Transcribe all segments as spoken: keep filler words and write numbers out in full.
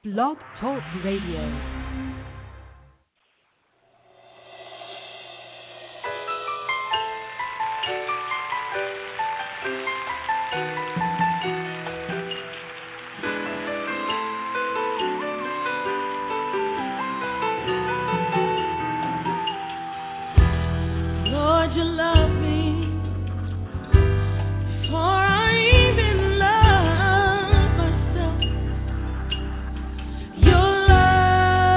Blog Talk Radio. Your love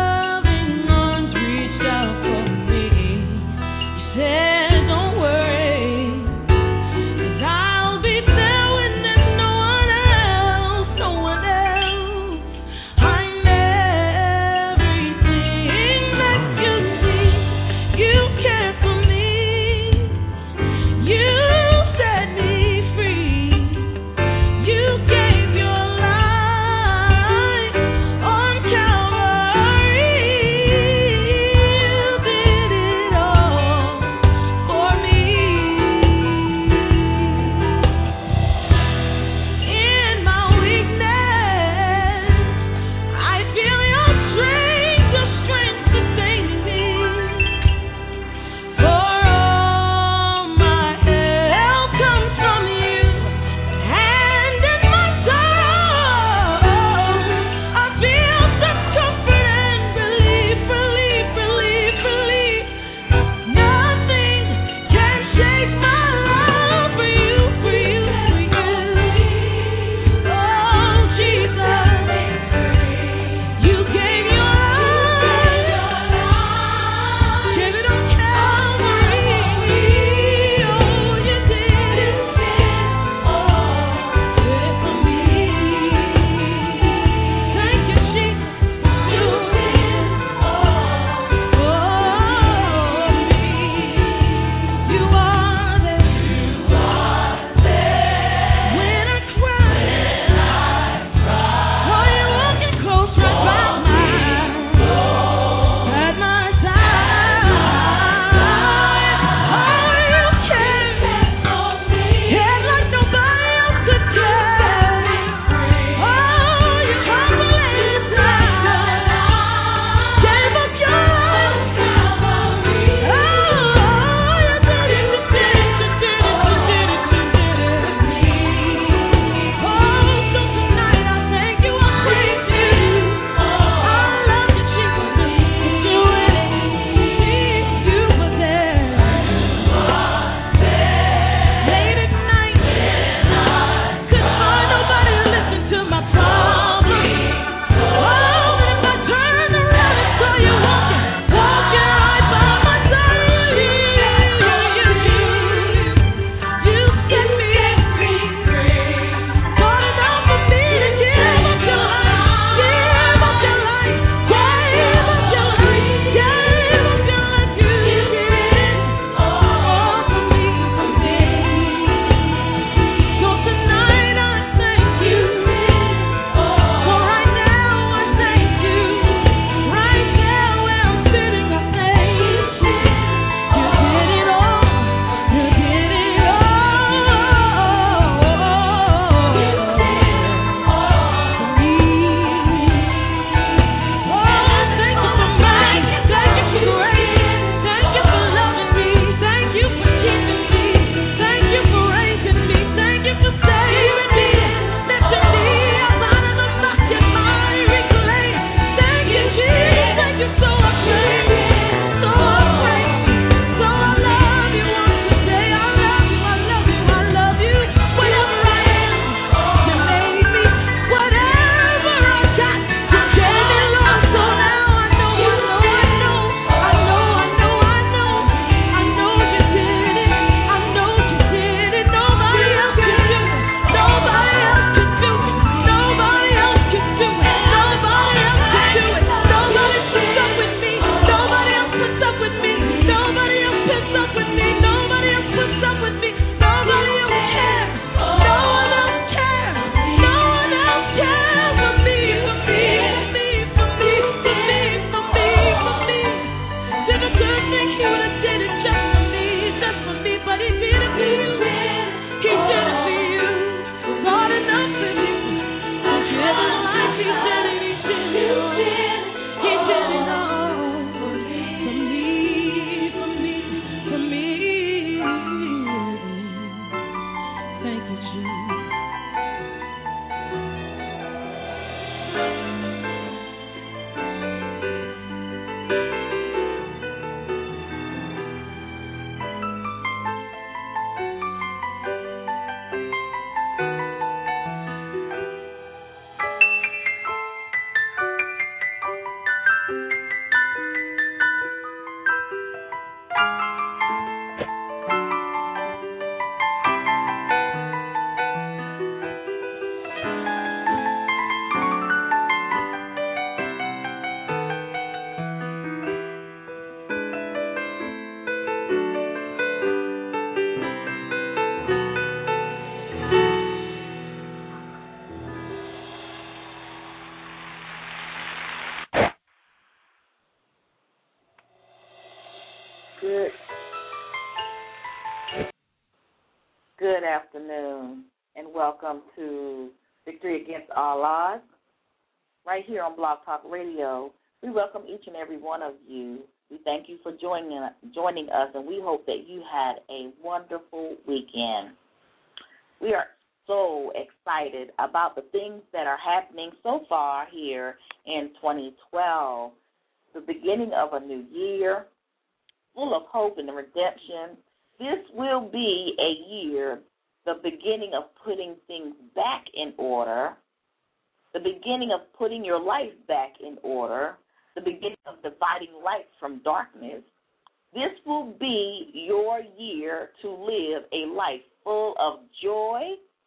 afternoon, and welcome to Victory Against All Odds, right here on Blog Talk Radio. We welcome each and every one of you. We thank you for joining joining us, and we hope that you had a wonderful weekend. We are so excited about the things that are happening so far here in twenty twelve, the beginning of a new year, full of hope and redemption. This will be a year, the beginning of putting things back in order, the beginning of putting your life back in order, the beginning of dividing light from darkness. This will be your year to live a life full of joy,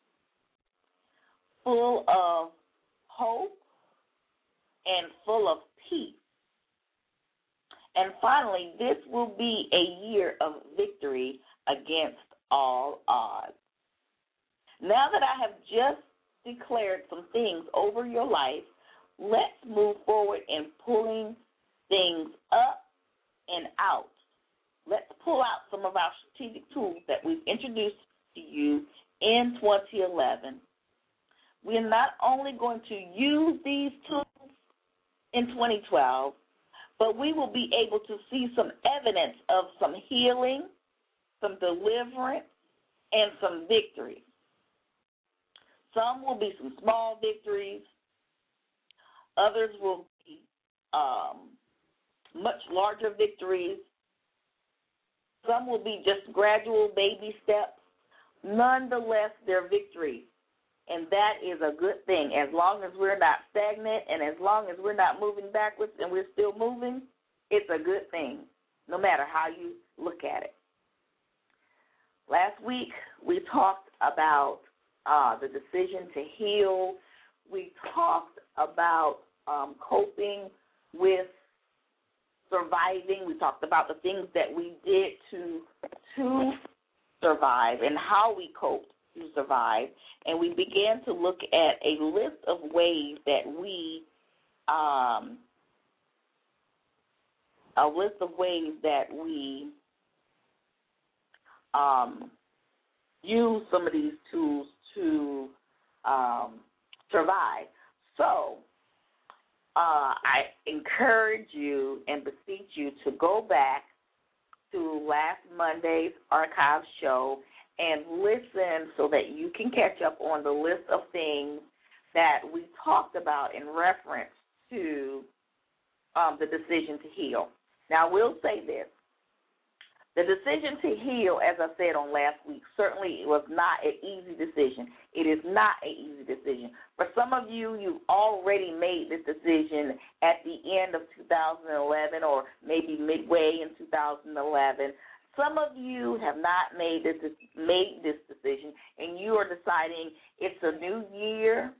full of hope, and full of peace. And finally, this will be a year of victory against all odds. Now that I have just declared some things over your life, let's move forward in pulling things up and out. Let's pull out some of our strategic tools that we've introduced to you in twenty eleven. We're not only going to use these tools in twenty twelve, but we will be able to see some evidence of some healing, some deliverance, and some victory. Some will be some small victories. Others will be um, much larger victories. Some will be just gradual baby steps. Nonetheless, they're victories. And that is a good thing. As long as we're not stagnant and as long as we're not moving backwards and we're still moving, it's a good thing, no matter how you look at it. Last week, we talked about uh, the decision to heal. We talked about um, coping with surviving. We talked about the things that we did to, to survive and how we coped to survive, and we began to look at a list of ways that we, um, a list of ways that we um, use some of these tools to um, survive. So uh, I encourage you and beseech you to go back to last Monday's archive show and listen so that you can catch up on the list of things that we talked about in reference to um, the decision to heal. Now, I will say this. The decision to heal, as I said on last week, certainly was not an easy decision. It is not an easy decision. For some of you, you've already made this decision at the end of two thousand eleven or maybe midway in two thousand eleven. Some of you have not made this made this decision, and you are deciding it's a new year,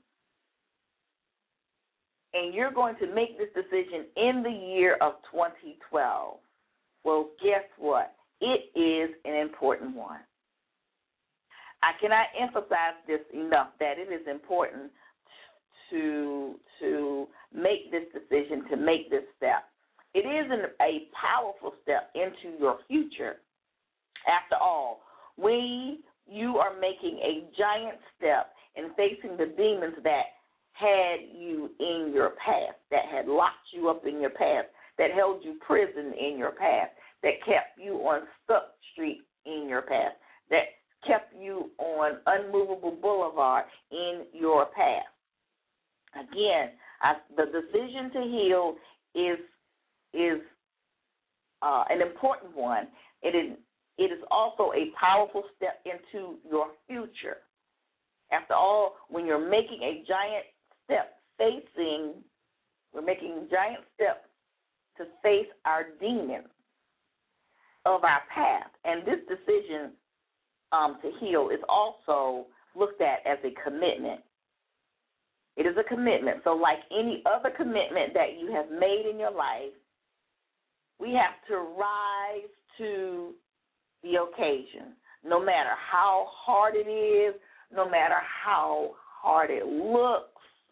and you're going to make this decision in the year of twenty twelve. Well, guess what? It is an important one. I cannot emphasize this enough that it is important to, to make this decision, to make this step. It is an, a powerful step into your future. After all, when you are making a giant step in facing the demons that had you in your past, that had locked you up in your past, that held you prison in your past, that kept you on Stuck Street in your past, that kept you on Unmovable Boulevard in your past. Again, I, the decision to heal is is uh, an important one. It is it is also a powerful step into your future. After all, when you're making a giant step facing, we're making giant steps to face our demons of our past. And this decision um, to heal is also looked at as a commitment. It is a commitment. So like any other commitment that you have made in your life, we have to rise to the occasion, no matter how hard it is, no matter how hard it looks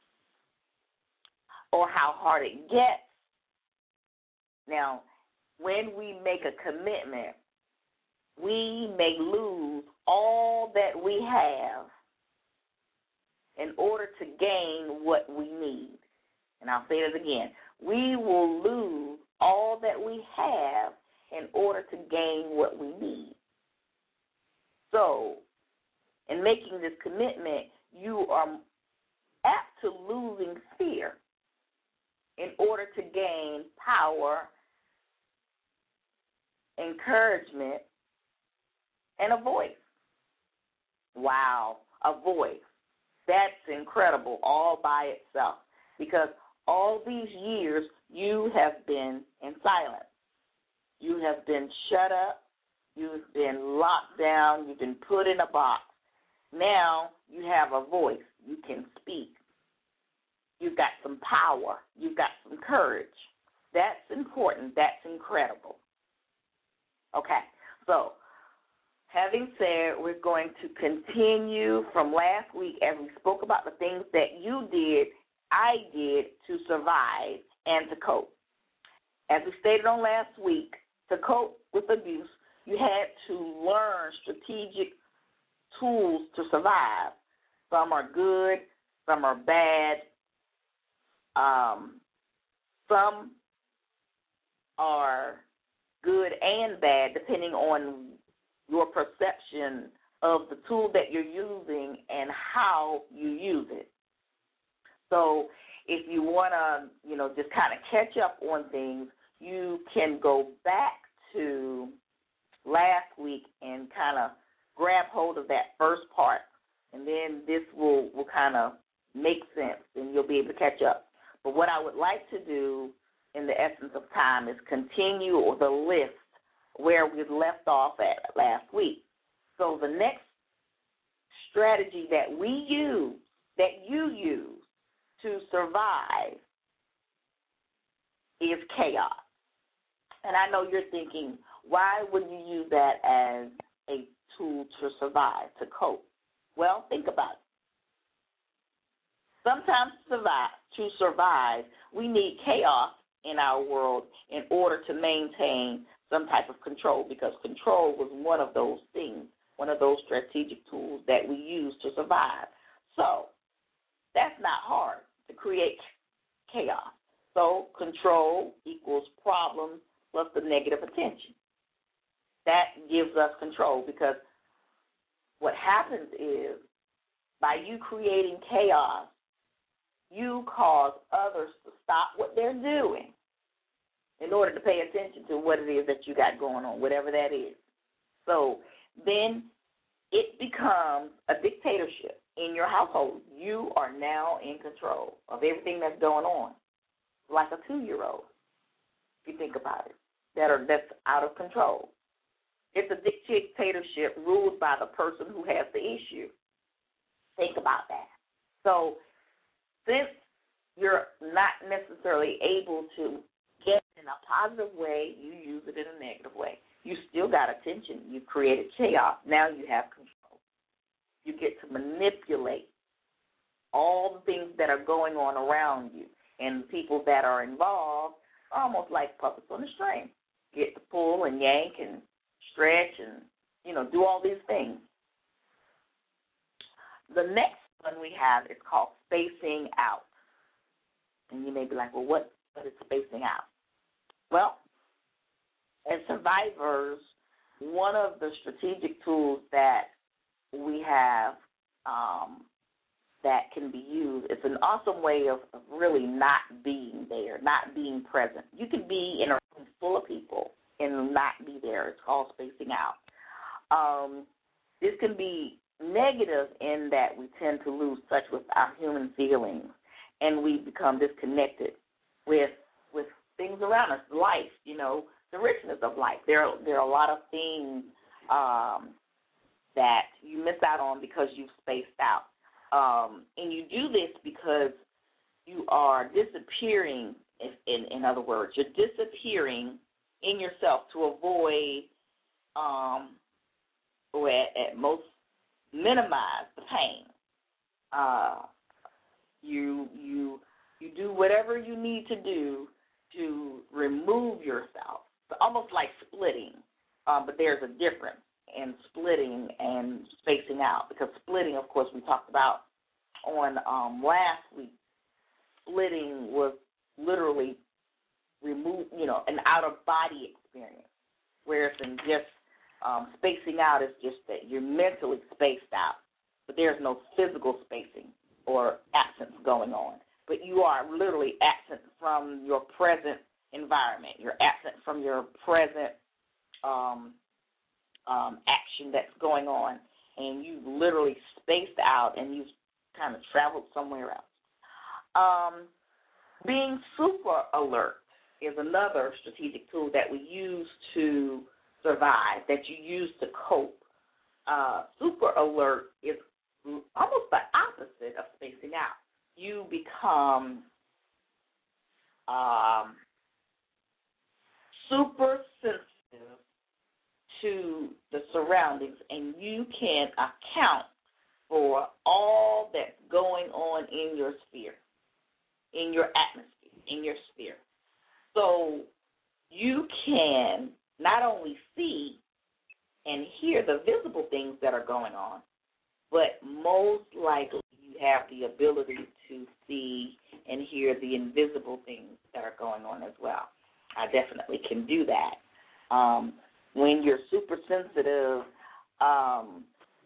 or how hard it gets. Now, when we make a commitment, we may lose all that we have in order to gain what we need. And I'll say it again. We will lose all that we have in order to gain what we need. So, in making this commitment, you are apt to losing fear in order to gain power, encouragement, and a voice. Wow, a voice. That's incredible all by itself, because all these years you have been in silence. You have been shut up. You've been locked down. You've been put in a box. Now you have a voice. You can speak. You've got some power. You've got some courage. That's important. That's incredible. Okay, so having said, we're going to continue from last week as we spoke about the things that you did, I did to survive and to cope. As we stated on last week, to cope with abuse, you had to learn strategic tools to survive. Some are good, some are bad, um, some are good and bad depending on your perception of the tool that you're using and how you use it. So if you want to, you know, just kind of catch up on things, you can go back to last week and kind of grab hold of that first part, and then this will, will kind of make sense, and you'll be able to catch up. But what I would like to do in the essence of time is continue the list where we left off at last week. So the next strategy that we use, that you use to survive, is chaos. And I know you're thinking, why would you use that as a tool to survive, to cope? Well, think about it. Sometimes to survive, to survive, we need chaos in our world in order to maintain some type of control, because control was one of those things, one of those strategic tools that we use to survive. So that's not hard to create chaos. So control equals problems plus the negative attention. That gives us control, because what happens is by you creating chaos, you cause others to stop what they're doing in order to pay attention to what it is that you got going on, whatever that is. So then it becomes a dictatorship in your household. You are now in control of everything that's going on, like a two-year-old, if you think about it, that are that's out of control. It's a dictatorship ruled by the person who has the issue. Think about that. So since you're not necessarily able to get it in a positive way, you use it in a negative way. You still got attention. You created chaos. Now you have control. You get to manipulate all the things that are going on around you. And the people that are involved are almost like puppets on a string. Get to pull and yank and stretch and, you know, do all these things. The next one we have is called spacing out. And you may be like, well, what, what is spacing out? Well, as survivors, one of the strategic tools that we have um, that can be used, it's an awesome way of, of really not being there, not being present. You could be in a room full of people and not be there. It's called spacing out. Um, this can be negative in that we tend to lose touch with our human feelings, and we become disconnected with with things around us, life, you know, the richness of life. There, there are a lot of things um, that you miss out on because you've spaced out. Um, and you do this because you are disappearing, if, in, in other words, you're disappearing in yourself to avoid um, or at, at most minimize the pain. Uh, you you you do whatever you need to do to remove yourself. It's almost like splitting. um, but there's a difference in splitting and spacing out, because splitting, of course, we talked about on um, last week. Splitting was literally remove, you know, an out-of-body experience, whereas in just um, spacing out is just that you're mentally spaced out, but there's no physical spacing or absence going on. But you are literally absent from your present environment. You're absent from your present um, um, action that's going on, and you've literally spaced out and you've kind of traveled somewhere else. Um, being super alert is another strategic tool that we use to survive, that you use to cope. Uh, super alert is almost the opposite of spacing out. You become um, super sensitive to the surroundings, and you can account for all that's going on in your sphere, in your atmosphere, in your sphere. So you can not only see and hear the visible things that are going on, but most likely you have the ability to see and hear the invisible things that are going on as well. I definitely can do that. Um, when you're super sensitive, um,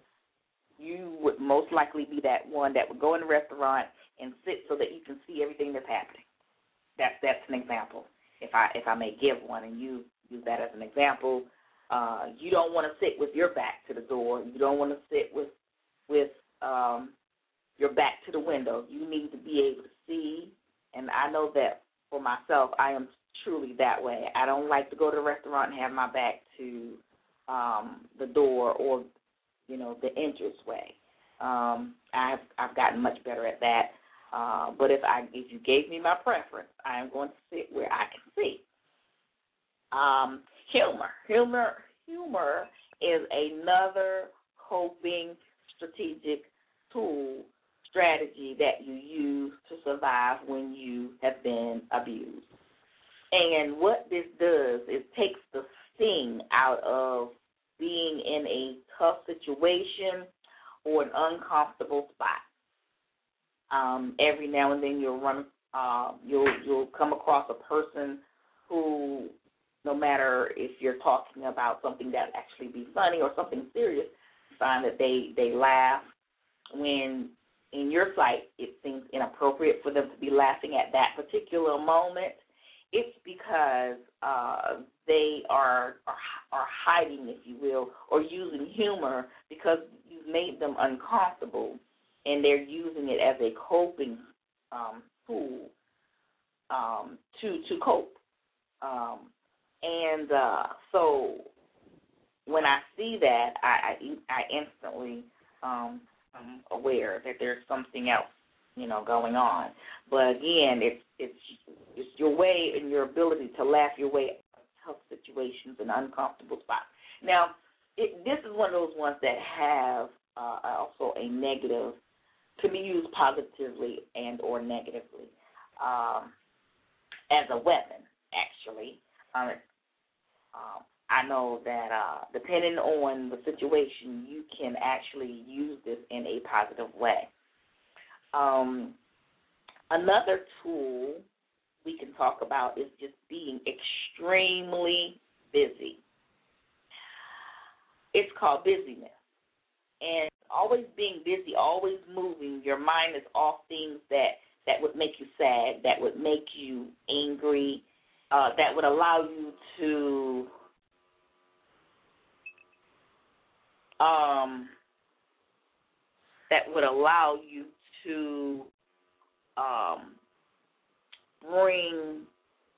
you would most likely be that one that would go in a restaurant and sit so that you can see everything that's happening. That's that's an example, if I if I may give one, and you use that as an example. Uh, you don't want to sit with your back to the door. You don't want to sit with with um, your back to the window. You need to be able to see, and I know that for myself, I am truly that way. I don't like to go to a restaurant and have my back to um, the door or, you know, the entranceway. Um, I've I've gotten much better at that. Uh, but if I if you gave me my preference, I am going to sit where I can see. Um, humor, humor, humor is another coping strategic tool strategy that you use to survive when you have been abused. And what this does is takes the sting out of being in a tough situation or an uncomfortable spot. Um, every now and then you'll run, uh, you'll you'll come across a person who, no matter if you're talking about something that actually be funny or something serious, you find that they they laugh when in your sight it seems inappropriate for them to be laughing at that particular moment. It's because uh, they are, are are hiding, if you will, or using humor because you've made them uncomfortable, and they're using it as a coping um, tool um, to to cope. Um, and uh, so when I see that, I I, I instantly um, am aware that there's something else, you know, going on. But again, it's it's it's your way and your ability to laugh your way out of tough situations and uncomfortable spots. Now, it, this is one of those ones that have uh, also a negative, can be used positively and or negatively um, as a weapon, actually. Um, um, I know that uh, depending on the situation, you can actually use this in a positive way. Um, another tool we can talk about is just being extremely busy. It's called busyness. And always being busy, always moving, your mind is off things that, that would make you sad, that would make you angry, uh, that would allow you to um, that would allow you to um, bring,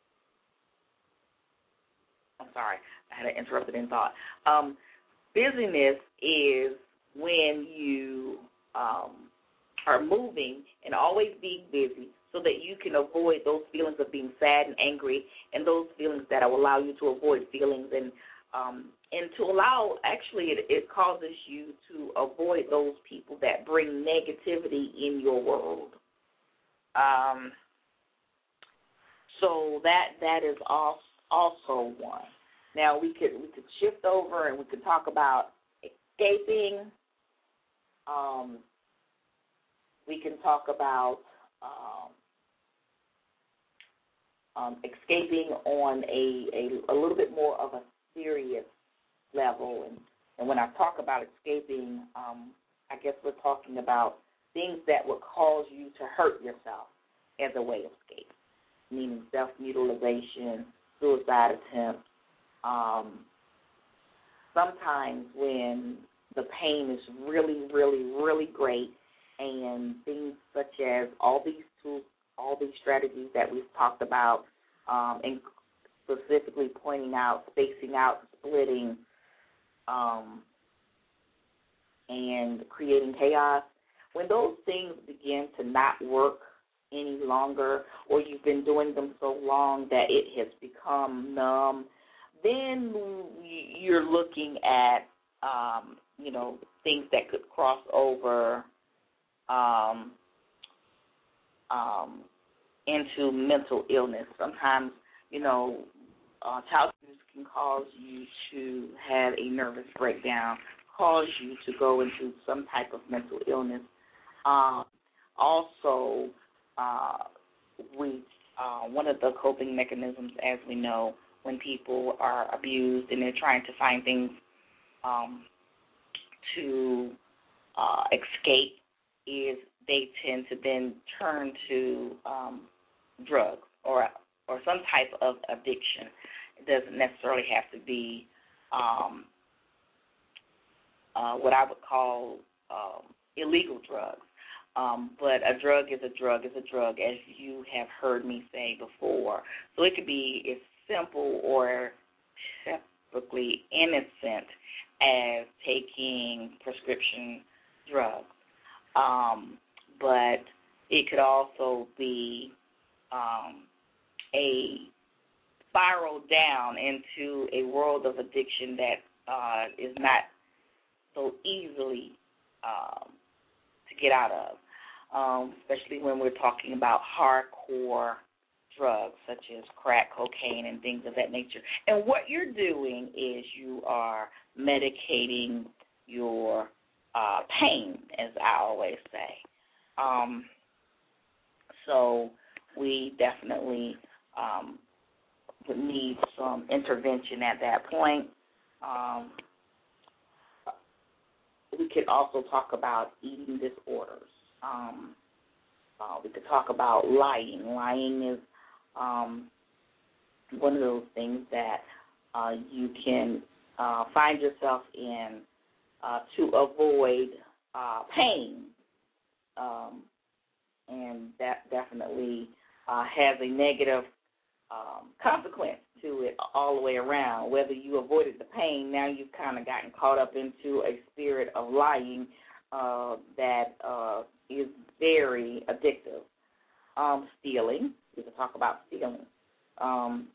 I'm sorry, I had to interrupt it in thought. Um, busyness is when you um, are moving and always being busy so that you can avoid those feelings of being sad and angry and those feelings that will allow you to avoid feelings and um, and to allow, actually, it, it causes you to avoid those people that bring negativity in your world. Um, so that that is also one. Now we could we could shift over and we could talk about escaping. Um, we can talk about um, um, escaping on a, a a little bit more of a serious level. And, and when I talk about escaping, um, I guess we're talking about things that would cause you to hurt yourself as a way of escape, meaning self-mutilation, suicide attempts. Um, sometimes when the pain is really, really, really great, and things such as all these tools, all these strategies that we've talked about, um, and specifically pointing out, spacing out, splitting, um, and creating chaos, when those things begin to not work any longer, or you've been doing them so long that it has become numb, then you're looking at, um, you know, things that could cross over um, um, into mental illness. Sometimes, you know, uh, child abuse can cause you to have a nervous breakdown, cause you to go into some type of mental illness. Um, also, uh, we uh, one of the coping mechanisms, as we know, when people are abused and they're trying to find things um, to uh, escape, is they tend to then turn to um, drugs or or some type of addiction. It doesn't necessarily have to be um, uh, what I would call um, illegal drugs. Um, but a drug is a drug is a drug, as you have heard me say before. So it could be as simple or typically innocent as taking prescription drugs. Um, but it could also be um, a spiral down into a world of addiction that uh, is not so easily um, to get out of. Um, especially when we're talking about hardcore drugs such as crack, cocaine, and things of that nature. And what you're doing is you are medicating your uh, pain, as I always say. Um, so we definitely um, would need some intervention at that point. Um, we could also talk about eating disorders. Um, uh, we could talk about lying. Lying is um, one of those things that uh, you can uh, find yourself in uh, to avoid uh, pain, um, and that definitely uh, has a negative um, consequence to it all the way around. Whether you avoided the pain, now you've kind of gotten caught up into a spirit of lying uh, that uh, is very addictive. Um, stealing, we can talk about stealing. Um,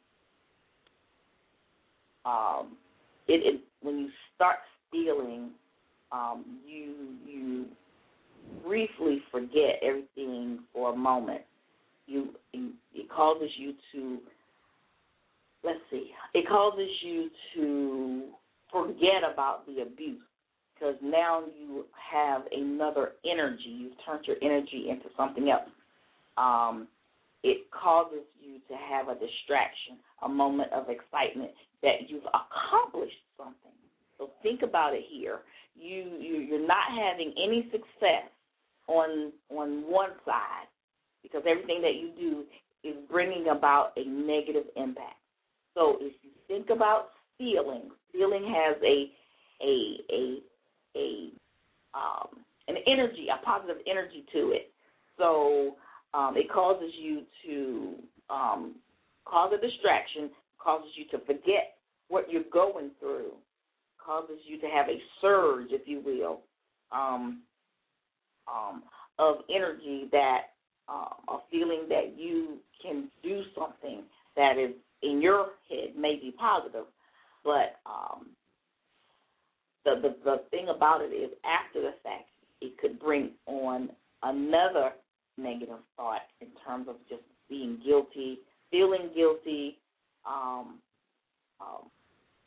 um, it, it when you start stealing, um, you you briefly forget everything for a moment. You it causes you to let's see. It causes you to forget about the abuse, because now you have another energy. You've turned your energy into something else. Um, it causes you to have a distraction, a moment of excitement that you've accomplished something. So think about it here. You, you you're not having any success on on one side, because everything that you do is bringing about a negative impact. So if you think about stealing, stealing has a a a a um, an energy, a positive energy to it. So um, it causes you to um, cause a distraction, causes you to forget what you're going through, causes you to have a surge, if you will, um, um, of energy, that uh, a feeling that you can do something that is in your head may be positive, but um, the, the the thing about it is, after the fact, it could bring on another negative thought in terms of just being guilty, feeling guilty, um, um,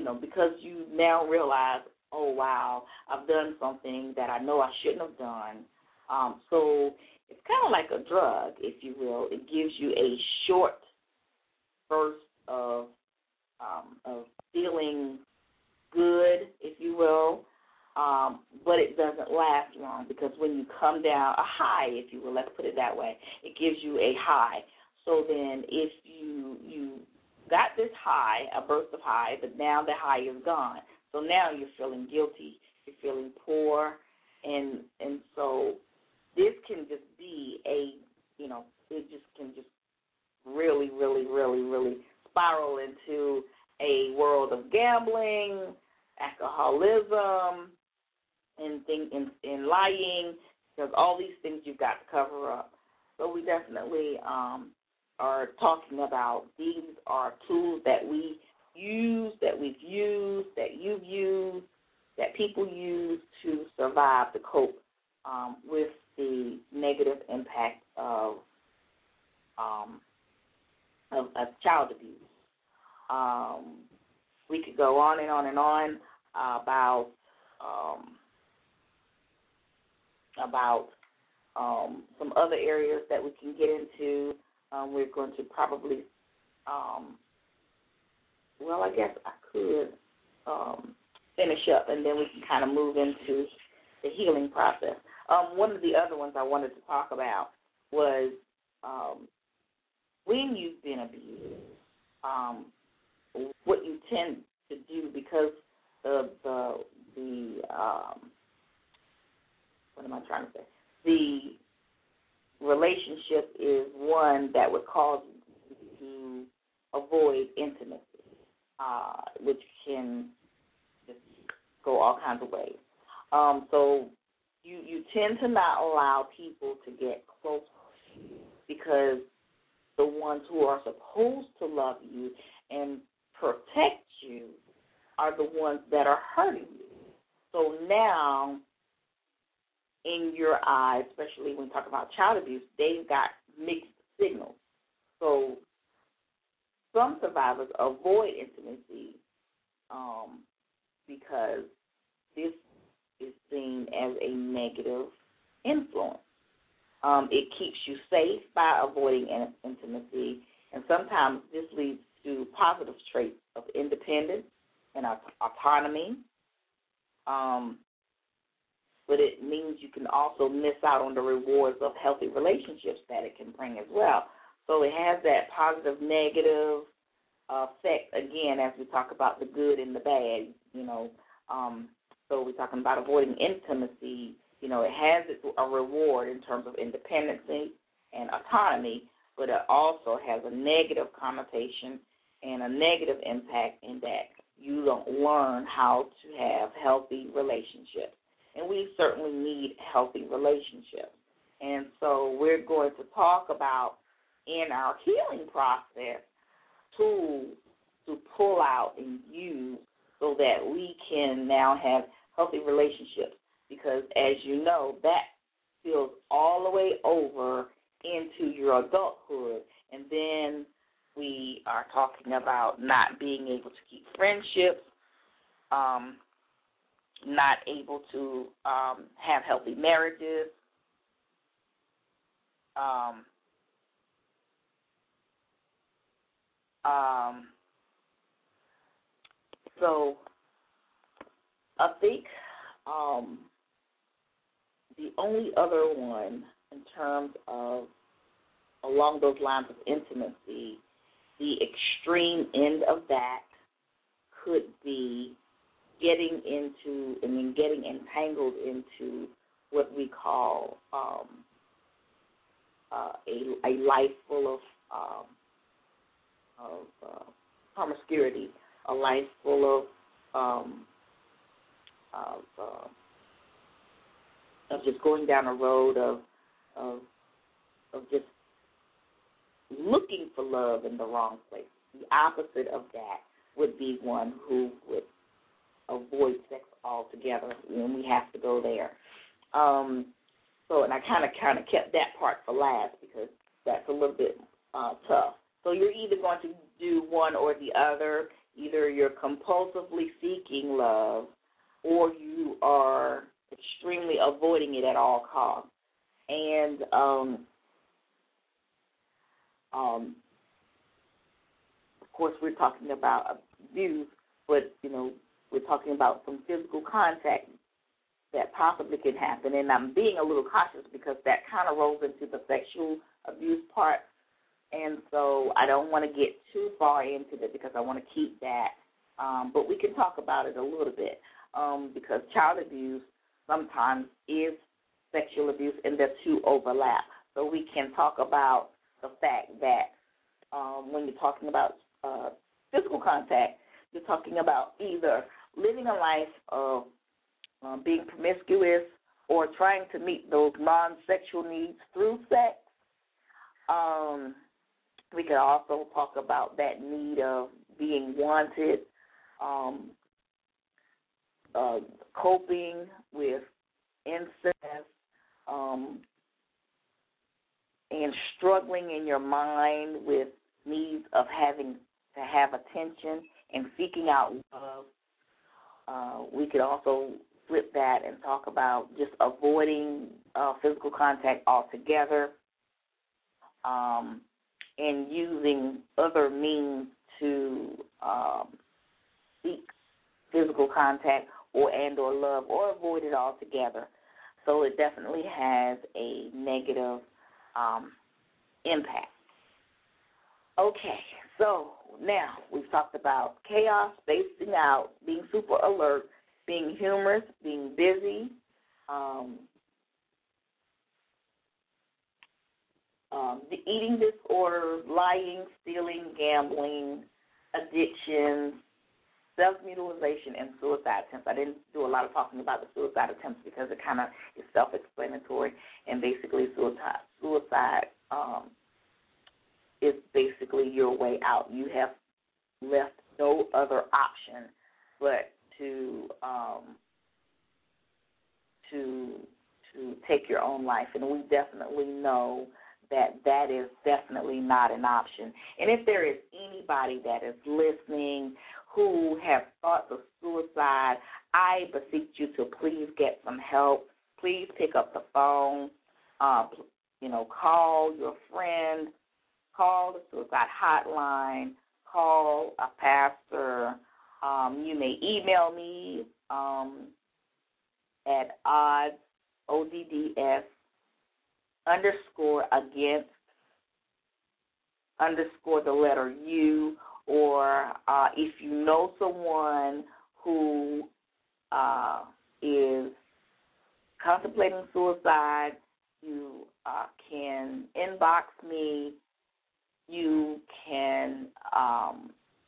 know, because you now realize, oh, wow, I've done something that I know I shouldn't have done. Um, so it's kind of like a drug, if you will. It gives you a short burst of um, of feeling good, if you will, um, but it doesn't last long because when you come down, a high, if you will, let's put it that way, it gives you a high. So then if you you got this high, a burst of high, but now the high is gone. So now you're feeling guilty, you're feeling poor, and and so this can just be a, you know, it just can just really, really, really, really spiral into a world of gambling, alcoholism, and thing, and, and lying, because all these things you've got to cover up. So we definitely um, are talking about these are tools that we use, that we've used, that you've used, that people use to survive, to cope um, with the negative impact of um, of, of child abuse. Um, we could go on and on and on about um, about um, some other areas that we can get into. Um, we're going to probably, um, well, I guess I could um, finish up, and then we can kind of move into the healing process. Um, one of the other ones I wanted to talk about was um, when you've been abused, um, what you tend to do, because the the the um, what am I trying to say? The relationship is one that would cause you to avoid intimacy, uh, which can just go all kinds of ways. Um, so you you tend to not allow people to get close to you because the ones who are supposed to love you and protect you are the ones that are hurting you. So now, in your eyes, especially when you talk about child abuse, they've got mixed signals. So some survivors avoid intimacy um, because this is seen as a negative influence. Um, it keeps you safe by avoiding intimacy, and sometimes this leads to positive traits of independence and autonomy. Um, but it means you can also miss out on the rewards of healthy relationships that it can bring as well. So it has that positive, negative effect, again, as we talk about the good and the bad, you know. Um, so we're talking about avoiding intimacy. You know, it has a reward in terms of independency and autonomy, but it also has a negative connotation and a negative impact in that you don't learn how to have healthy relationships. And we certainly need healthy relationships. And so we're going to talk about, in our healing process, tools to pull out and use so that we can now have healthy relationships. Because, as you know, that spills all the way over into your adulthood. And then we are talking about not being able to keep friendships, um, not able to um, have healthy marriages, um, um, so I think um, the only other one in terms of along those lines of intimacy, the extreme end of that could be getting into, I mean, getting entangled into what we call um, uh, a, a life full of, um, of uh, promiscuity, a life full of um, of, uh, of just going down a road of of of just looking for love in the wrong place. The opposite of that would be one who would avoid sex altogether, and we have to go there. Um, so, and I kind of kind of kept that part for last because that's a little bit uh, tough. So you're either going to do one or the other. Either you're compulsively seeking love or you are extremely avoiding it at all costs. And um, um, of course, we're talking about abuse, but, you know, we're talking about some physical contact that possibly can happen. And I'm being a little cautious because that kind of rolls into the sexual abuse part. And so I don't want to get too far into it because I want to keep that. Um, but we can talk about it a little bit um, because child abuse sometimes is sexual abuse and the two overlap. So we can talk about the fact that um, when you're talking about uh, physical contact, you're talking about either living a life of um, being promiscuous or trying to meet those non-sexual needs through sex. Um, we could also talk about that need of being wanted, um, uh, coping with incest, um, and struggling in your mind with needs of having to have attention and seeking out love. Uh, we could also flip that and talk about just avoiding uh, physical contact altogether, um, and using other means to um, seek physical contact or and or love or avoid it altogether. So it definitely has a negative um, impact. Okay, so now we've talked about chaos, spacing out, being super alert, being humorous, being busy, um, um, the eating disorders, lying, stealing, gambling, addictions, self-mutilation, and suicide attempts. I didn't do a lot of talking about the suicide attempts because it kind of is self-explanatory, and basically suicide, suicide um, is basically your way out. You have left no other option but to um, to to take your own life, and we definitely know that that is definitely not an option. And if there is anybody that is listening who have thoughts of suicide, I beseech you to please get some help. Please pick up the phone. Uh, you know, call your friend. Call the suicide hotline. Call a pastor. Um, you may email me um, at odds, O D D S, underscore against, underscore the letter U, or uh, if you know someone who uh, is contemplating suicide, you uh, can inbox me. You can um,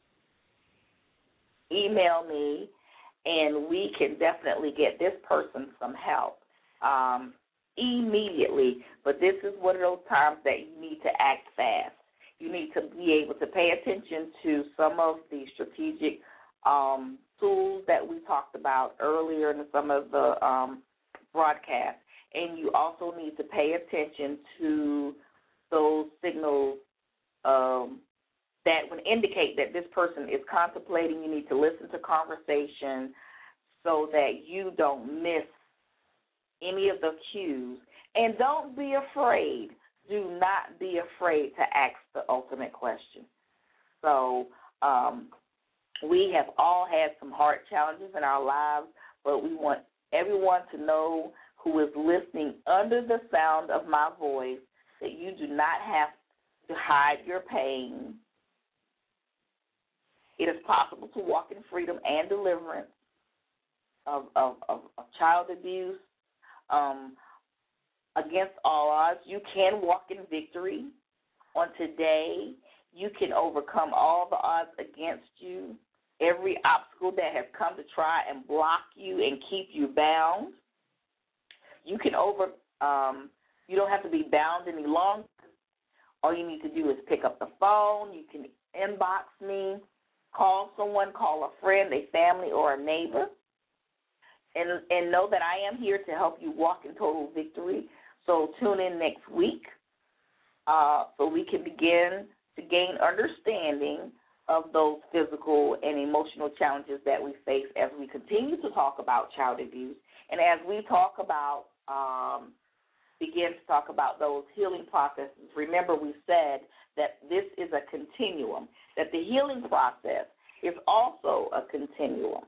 email me, and we can definitely get this person some help um, immediately. But this is one of those times that you need to act fast. You need to be able to pay attention to some of the strategic um, tools that we talked about earlier in some of the um, broadcasts. And you also need to pay attention to those signals um, that would indicate that this person is contemplating. You need to listen to conversation so that you don't miss any of the cues. And don't be afraid. Do not be afraid to ask the ultimate question. So um, we have all had some hard challenges in our lives, but we want everyone to know who is listening under the sound of my voice that you do not have to hide your pain. It is possible to walk in freedom and deliverance of, of, of, of child abuse. Um, against all odds, you can walk in victory. On today, you can overcome all the odds against you, every obstacle that has come to try and block you and keep you bound. You can over, um, you don't have to be bound any longer. All you need to do is pick up the phone. You can inbox me, call someone, call a friend, a family, or a neighbor, and, and know that I am here to help you walk in total victory. So tune in next week uh, so we can begin to gain understanding of those physical and emotional challenges that we face as we continue to talk about child abuse. And as we talk about, um, begin to talk about those healing processes, remember we said that this is a continuum, that the healing process is also a continuum.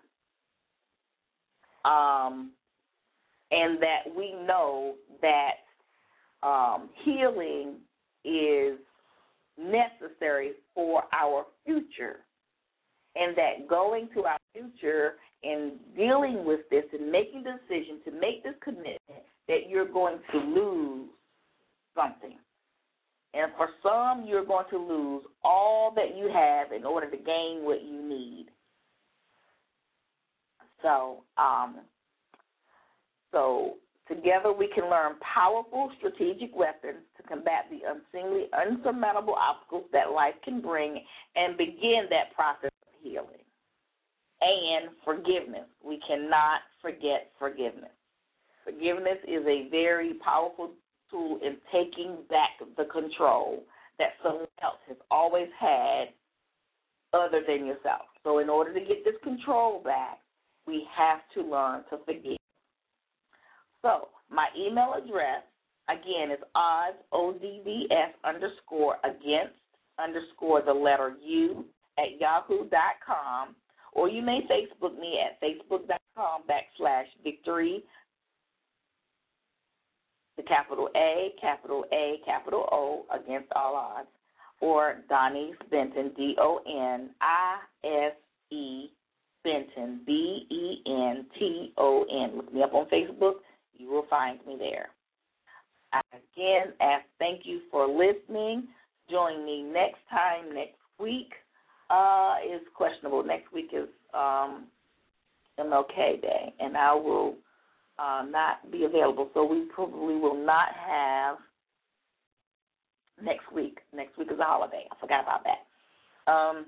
Um, and that we know that um, healing is necessary for our future, and that going to our future and dealing with this and making the decision to make this commitment that you're going to lose something. And for some, you're going to lose all that you have in order to gain what you need. So, um, so together we can learn powerful strategic weapons to combat the unseemly, unsurmountable obstacles that life can bring and begin that process of healing. And forgiveness. We cannot forget forgiveness. Forgiveness is a very powerful tool in taking back the control that someone else has always had other than yourself. So in order to get this control back, we have to learn to forgive. So my email address, again, is odds, O D D S underscore against underscore the letter U at yahoo dot com, or you may Facebook me at facebook.com backslash victory, the capital A, capital A, capital O, against all odds, or Donnie Benton, D O N I S E, Benton, B E N T O N. Look me up on Facebook. You will find me there. Again, as thank you for listening. Join me next time, next week. Uh, is questionable. Next week is um, M L K Day, and I will uh, not be available. So we probably will not have next week. Next week is a holiday. I forgot about that. Um,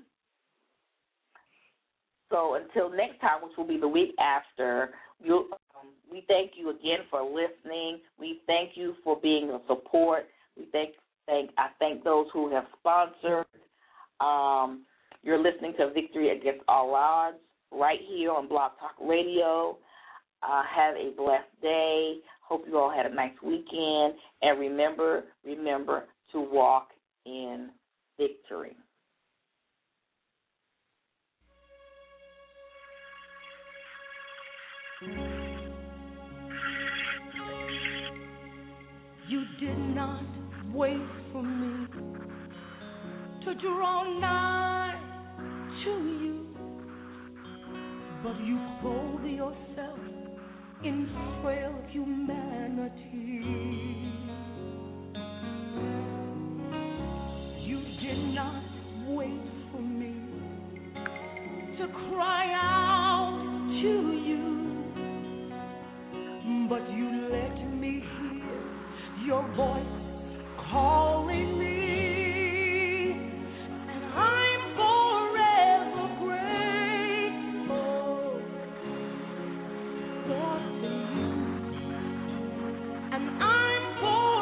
so until next time, which will be the week after, you'll, um, we thank you again for listening. We thank you for being a support. We thank, thank I thank those who have sponsored. Um, you're listening to Victory Against All Odds right here on Blog Talk Radio. Uh, have a blessed day. Hope you all had a nice weekend. And remember, remember to walk in victory. You did not wait for me to draw nigh to you, but you clothe yourself in frail humanity. You did not wait for me to cry out to you, but you let me hear your voice calling me. And I'm for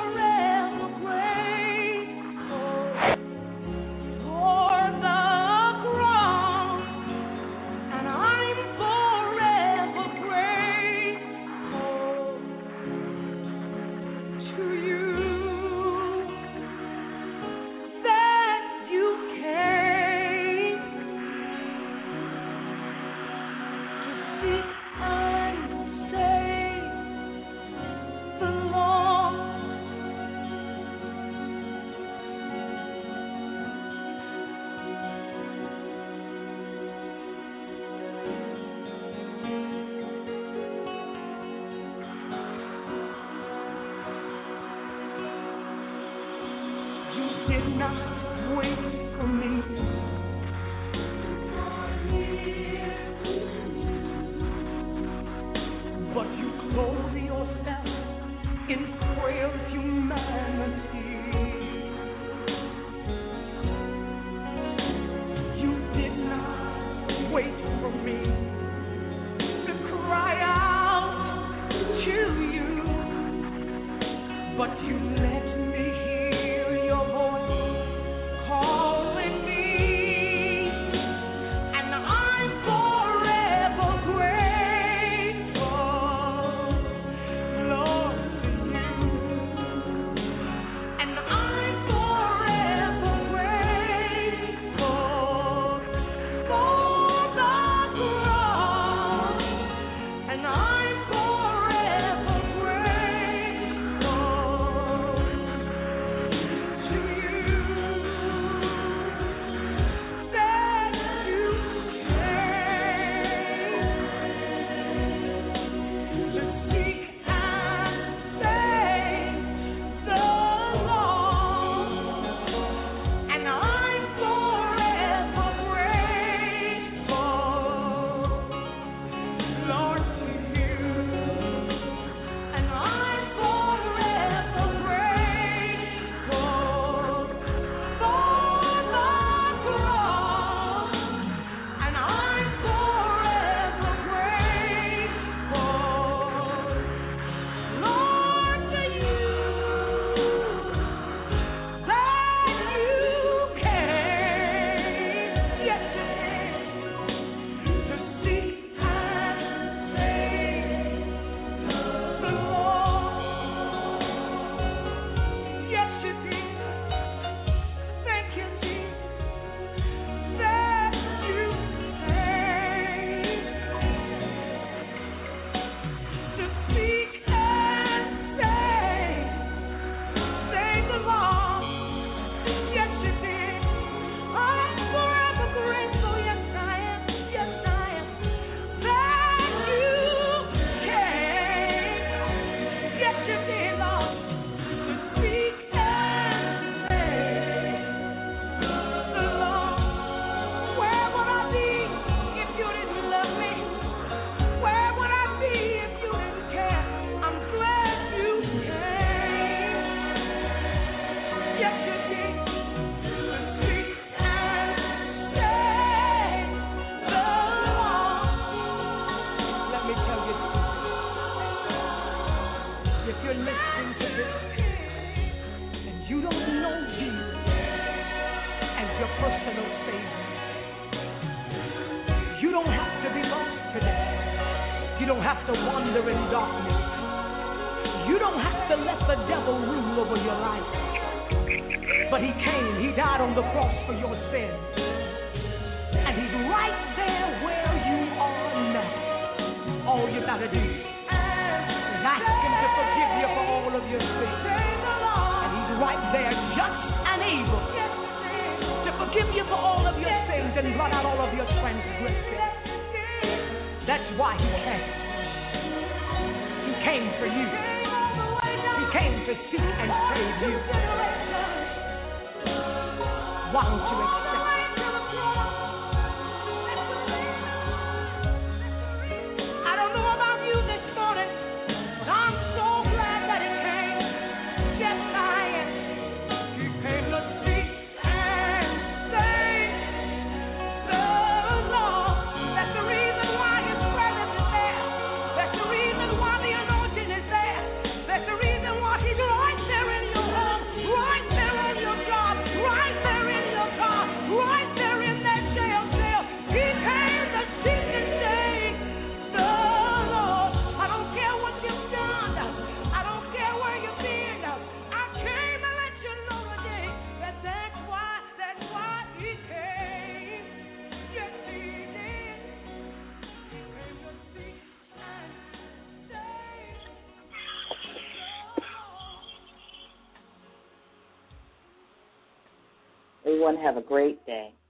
personal Savior. You don't have to be lost today. You don't have to wander in darkness. You don't have to let the devil rule over your life. But he came, he died on the cross for your sins. And he's right there where you are now. All you gotta do is ask him to forgive you for all of your sins. And he's right there just and able to forgive you for all of your sins and blot out all of your transgressions. That's why he came. He came for you. He came to seek and save you. Why don't you accept it? I don't know about you this morning, but I'm so glad that he came. Yes, I am. He came to seek and save the lost. That's the reason why his presence is there. That's the reason why the anointing is there. That's the reason why he's right there in your home, right there on your job, right there in your car, right there in that jail cell. He came to seek and save the Lord. I don't care what you've done. I don't care where you've been. I came to let you know today that that's why, that's why he came. Yes, he did. He came to seek and save the Lord. Everyone have a great day.